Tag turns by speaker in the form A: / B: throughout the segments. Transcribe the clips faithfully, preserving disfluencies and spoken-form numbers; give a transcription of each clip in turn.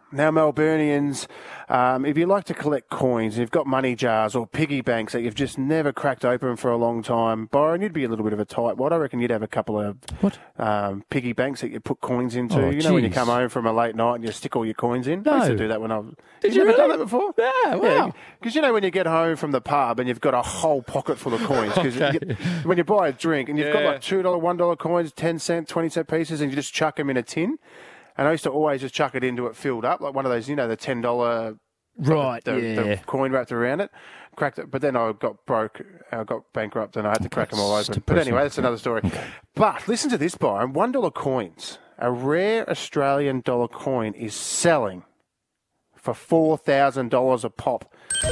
A: Now, Melburnians, um, if you like to collect coins, you've got money jars or piggy banks that you've just never cracked open for a long time, Byron, you'd be a little bit of a tightwad. I reckon you'd have a couple of
B: what?
A: Um, piggy banks that you put coins into.
B: Oh,
A: you know,
B: geez.
A: when you come home from a late night and you stick all your coins in?
B: No.
A: I used to do that when I was...
B: Did
A: you
B: you
A: ever
B: really?
A: done that before?
B: Yeah, wow.
A: Because, you know, when you get home from the pub and you've got a whole pocket full of coins, because
B: Okay.
A: when you buy a drink and you've got
B: Yeah.
A: like two dollars, one dollar coins, ten cent, twenty cent pieces, and you just chuck them in a tin. And I used to always just chuck it into it filled up, like one of those, you know, the ten dollars
B: Right,
A: the,
B: yeah.
A: the coin wrapped around it. Cracked it, but then I got broke, I got bankrupt, and I had to crack them all
B: That's
A: open. But
B: depressing.
A: anyway, that's another story. But listen to this, Byron. One dollar coins, a rare Australian dollar coin, is selling for four thousand dollars a pop.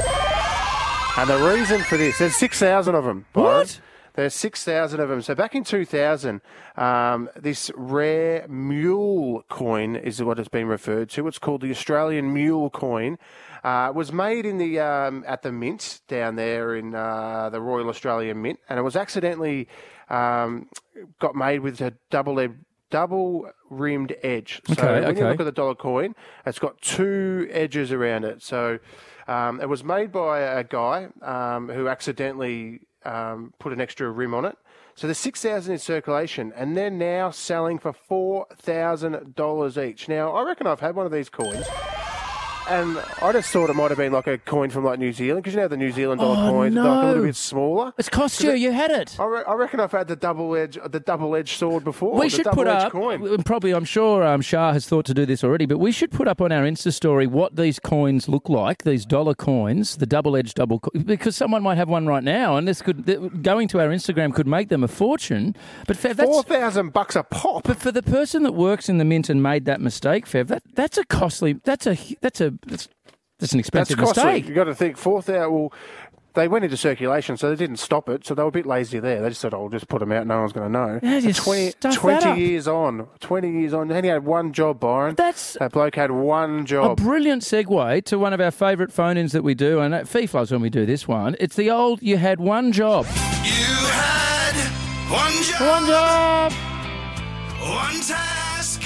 A: And the reason for this, there's six thousand of them. Byron.
B: What?
A: There's six thousand of them. So back in two thousand, um, this rare mule coin is what it's been referred to. It's called the Australian Mule Coin. Uh, it was made in the um, at the Mint down there in uh, the Royal Australian Mint, and it was accidentally um, got made with a double ed- double rimmed edge. So
B: Okay,
A: when you
B: okay.
A: look at the dollar coin, it's got two edges around it. So um, it was made by a guy um, who accidentally um, put an extra rim on it. So there's six thousand in circulation, and they're now selling for four thousand dollars each. Now, I reckon I've had one of these coins. And I just thought it might have been like a coin from like New Zealand, because you know the New Zealand dollar
B: Oh,
A: coins,
B: no.
A: they're like a little bit smaller.
B: It's cost you. You had it.
A: I, re- I reckon I've had the double edge, the double edged sword before.
B: We
A: the
B: should put
A: double-edged
B: up,
A: coin.
B: and probably I'm sure um, Shah has thought to do this already, but we should put up on our Insta story what these coins look like, these dollar coins, the double-edged double, co- because someone might have one right now, and this could th- going to our Instagram could make them a fortune. But Fev,
A: Four
B: that's,
A: thousand bucks a pop.
B: but for the person that works in the Mint and made that mistake, Fev, that that's a costly, that's a that's a that's, that's an
A: That's
B: expensive
A: costly.
B: mistake.
A: You've got to think four thousand. Well, they went into circulation, so they didn't stop it. So they were a bit lazy there. They just said, "Oh, we'll just put them out. No one's going to know."
B: Yeah, just
A: twenty,
B: stuff that
A: twenty
B: up.
A: years on. twenty years on. And he had one job, Byron.
B: That's
A: That bloke had one
B: a
A: job.
B: brilliant segue to one of our favourite phone-ins that we do, and at FIFA loves when we do this one. It's the old "you had one job."
C: You had one job,
B: One job.
C: one task,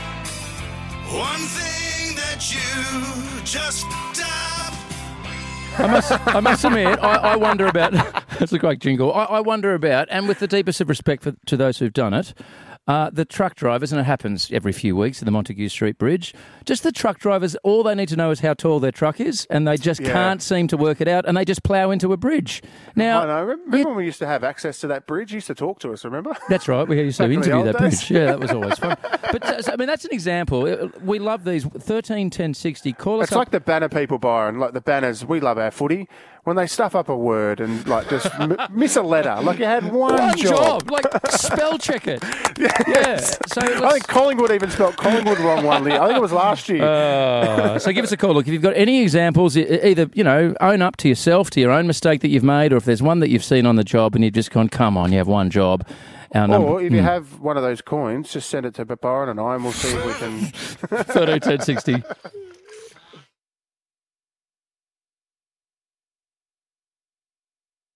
C: one thing that you just picked up.
B: I must, I must admit, I, I wonder about. That's a great jingle. I, I wonder about, and with the deepest of respect for, to those who've done it, uh, the truck drivers, and it happens every few weeks at the Montague Street Bridge. Just the truck drivers, all they need to know is how tall their truck is, and they just
A: Yeah.
B: can't seem to work it out, and they just plough into a bridge. Now,
A: I know. Remember
B: you-
A: when we used to have access to that bridge? You used to talk to us, remember?
B: That's right. We used to
A: Back in the
B: interview
A: old
B: that
A: days.
B: bridge. Yeah, that was always fun. But uh, so, I mean, that's an example. Uh, We love these thirteen ten sixty. Call us
A: It's
B: up.
A: like the banner people, Byron, like the banners. We love our footy. When they stuff up a word and like just m- miss a letter, like you had one,
B: One
A: job.
B: job, like spell check it. Yeah. So it
A: I
B: was,
A: think Collingwood even spelled Collingwood wrong one. I think it was last year.
B: Uh, so give us a call. Look, if you've got any examples, e- either, you know, own up to yourself, to your own mistake that you've made, or if there's one that you've seen on the job and you've just gone, come on, you have one job. Our number,
A: or if you have one of those coins, just send it to Byron and I, and we'll see if we can.
B: thirteen ten sixty.